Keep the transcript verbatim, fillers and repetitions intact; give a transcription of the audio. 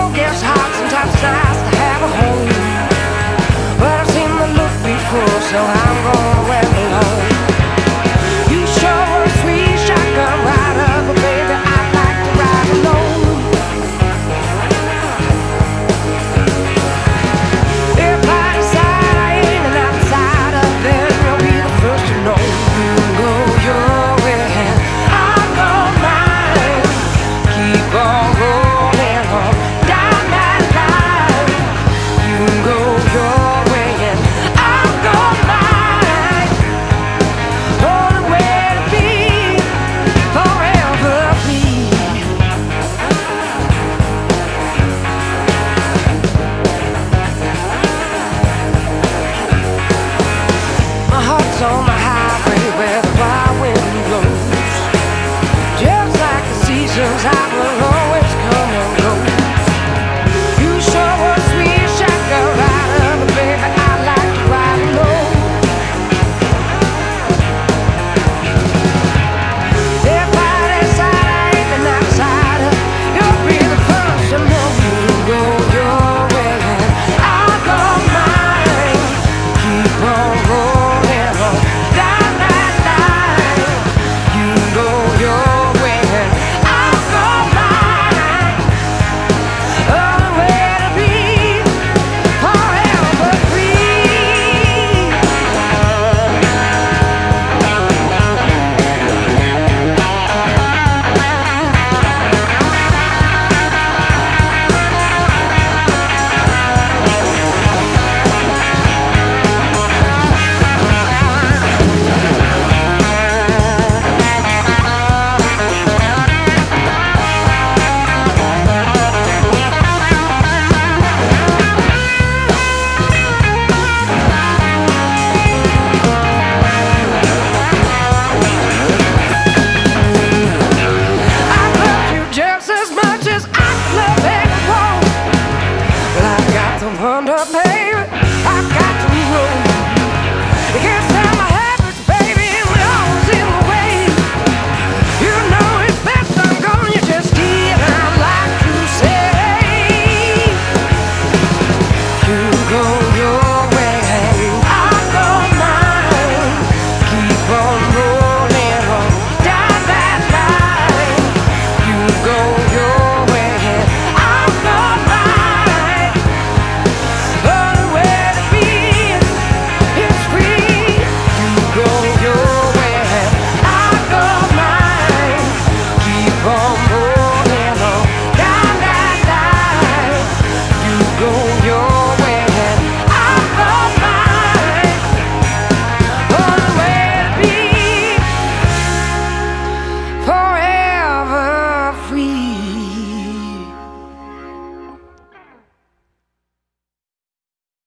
gets hot, sometimes it's nice to have a home. But I've seen the look before, so I'm gonna wear it alone. You sure were a sweet shotgun rider, but baby, I'd like to ride alone. If I decide I ain't an outsider, then you'll be the first to know. You go your way and I'll go mine. Keep on rolling on down that line. You go your way and I'll go mine. Only way to be, forever be. My heart's on the highway where the wild wind blows. Just like the seasons, I will always come and go. You sure were a sweet shotgun rider, but baby, I like to ride alone. If I decide I ain't an outsider, you'll be the first to know. You go your way and I'll go mine. Keep on rolling on down that line. You go your way and I'll go mine. Only way to be, forever free. I love you just as much as I love anyone. Well, I got the wonder, baby.